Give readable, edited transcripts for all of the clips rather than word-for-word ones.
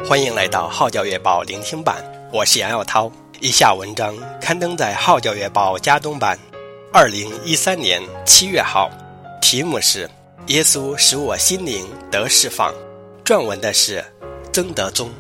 欢迎来到号角月报聆听版，我是杨耀涛。以下文章刊登在号角月报加东版2013年7月号，题目是耶稣使我心灵得释放，撰文的是曾德宗。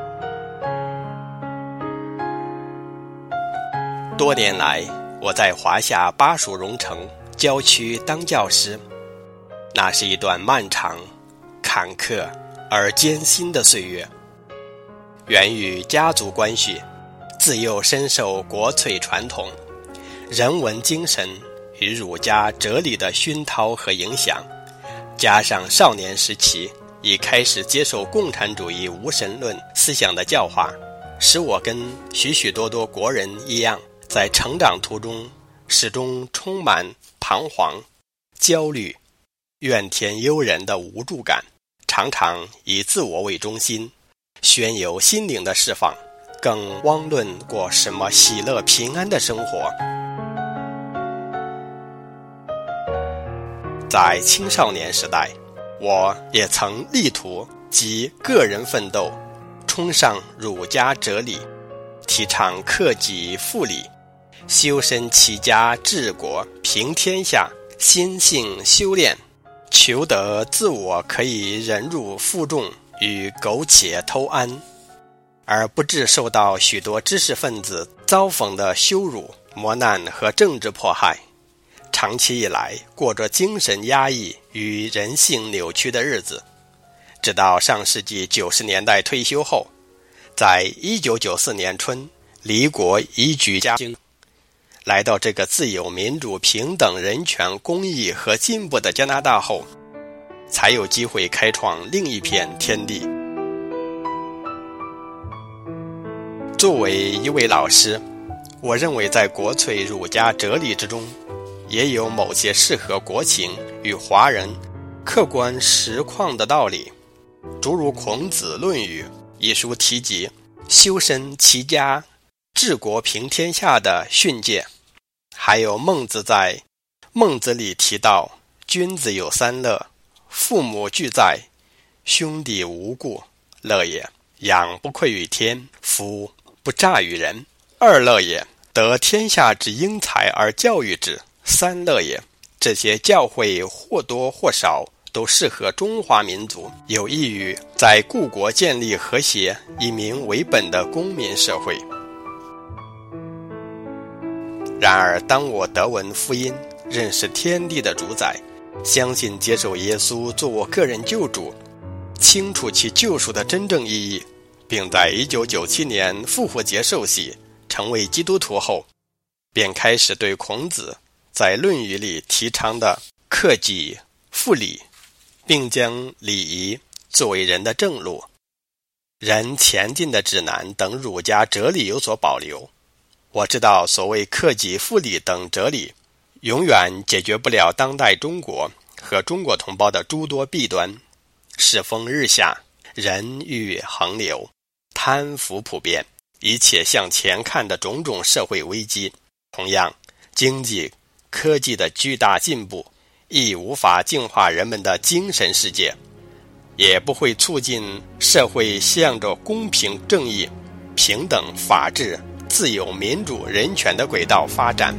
多年来，我在华夏巴蜀荣城郊区当教师，那是一段漫长、坎坷而艰辛的岁月。源于家族关系，自幼深受国粹传统、人文精神与儒家哲理的熏陶和影响，加上少年时期已开始接受共产主义无神论思想的教化，使我跟许许多多国人一样，在成长途中始终充满彷徨、焦虑、怨天尤人的无助感，常常以自我为中心，宣游心灵的释放，更妄论过什么喜乐平安的生活。在青少年时代，我也曾力图集个人奋斗，崇尚儒家哲理，提倡克己复礼，修身齐家治国平天下，心性修炼，求得自我可以忍辱负重与苟且偷安，而不致受到许多知识分子遭讽的羞辱、磨难和政治迫害。长期以来，过着精神压抑与人性扭曲的日子，直到上世纪90年代退休后，在1994年春离国移居家乡，来到这个自由、民主、平等、人权、公益和进步的加拿大后，才有机会开创另一片天地。作为一位老师，我认为在国粹儒家哲理之中，也有某些适合国情与华人客观实况的道理，诸如孔子《论语》一书提及修身齐家治国平天下的训诫，还有孟子在孟子里提到君子有三乐，父母俱在，兄弟无故，乐也；养不愧于天，夫不诈于人，二乐也；得天下之英才而教育之，三乐也。这些教诲或多或少都适合中华民族，有益于在故国建立和谐、以民为本的公民社会。然而，当我得闻福音，认识天地的主宰，相信接受耶稣做我个人救主，清楚其救赎的真正意义，并在1997年复活节受洗成为基督徒后，便开始对孔子在《论语》里提倡的克己复礼，并将礼仪作为人的正路、人前进的指南等儒家哲理有所保留。我知道所谓克己复礼等哲理永远解决不了当代中国和中国同胞的诸多弊端，世风日下，人欲横流，贪腐普遍，一切向前看的种种社会危机。同样，经济科技的巨大进步亦无法净化人们的精神世界，也不会促进社会向着公平正义、平等法治、自由民主人权的轨道发展。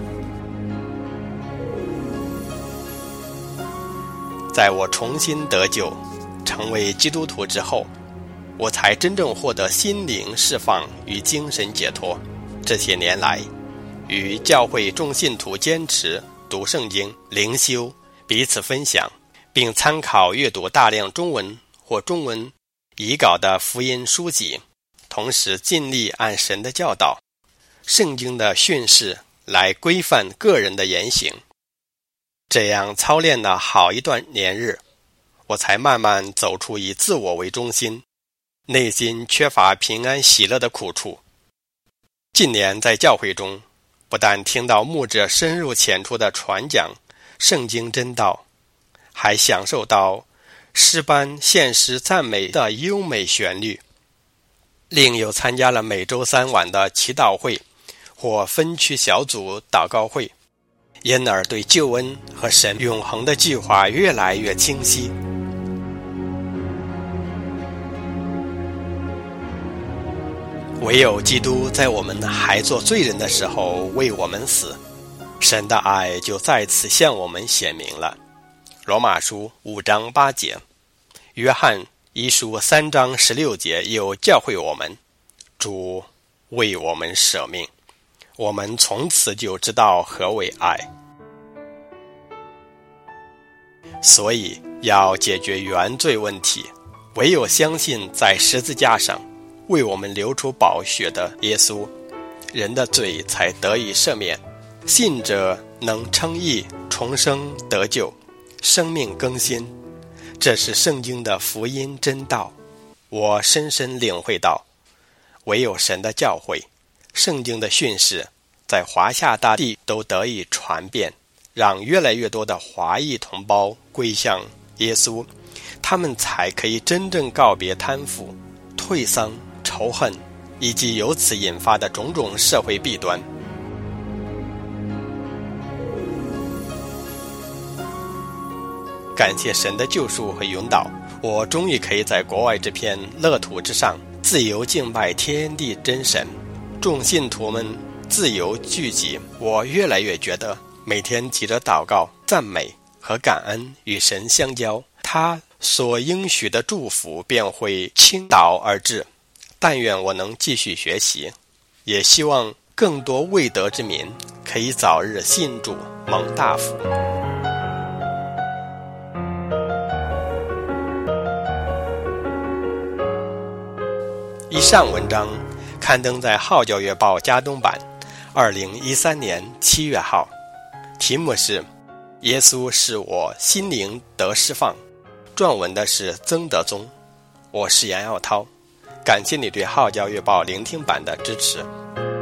在我重新得救成为基督徒之后，我才真正获得心灵释放与精神解脱。这些年来，与教会众信徒坚持读圣经、灵修，彼此分享，并参考阅读大量中文或中文译稿的福音书籍，同时尽力按神的教导、圣经的训示来规范个人的言行。这样操练了好一段年日，我才慢慢走出以自我为中心、内心缺乏平安喜乐的苦处。近年在教会中，不但听到牧者深入浅出的传讲圣经真道，还享受到诗班献诗赞美的优美旋律。另有参加了每周3晚的祈祷会或分区小组祷告会，因而对救恩和神永恒的计划越来越清晰。 唯有基督在我们还做罪人的时候为我们死，神的爱就再次向我们显明了。罗马书5章8节，约翰一书3章16节又教诲我们，主为我们舍命，我们从此就知道何为爱。所以要解决原罪问题，唯有相信在十字架上为我们流出宝血的耶稣，人的罪才得以赦免，信者能称义、重生、得救，生命更新。这是圣经的福音真道，我深深领会到，唯有神的教诲，圣经的训示在华夏大地都得以传遍，让越来越多的华裔同胞归向耶稣，他们才可以真正告别贪腐、退丧、仇恨以及由此引发的种种社会弊端。感谢神的救赎和引导，我终于可以在国外这片乐土之上自由敬拜天地真神，众信徒们自由聚集。我越来越觉得每天急着祷告、赞美和感恩与神相交，他所应许的祝福便会倾倒而至。但愿我能继续学习，也希望更多未得之民可以早日信主蒙大福。以上文章刊登在《号角月报》加东版2013年7月号，题目是耶稣使我心灵得释放，撰文的是曾德宗。我是杨耀涛，感谢你对《号角月报》聆听版的支持。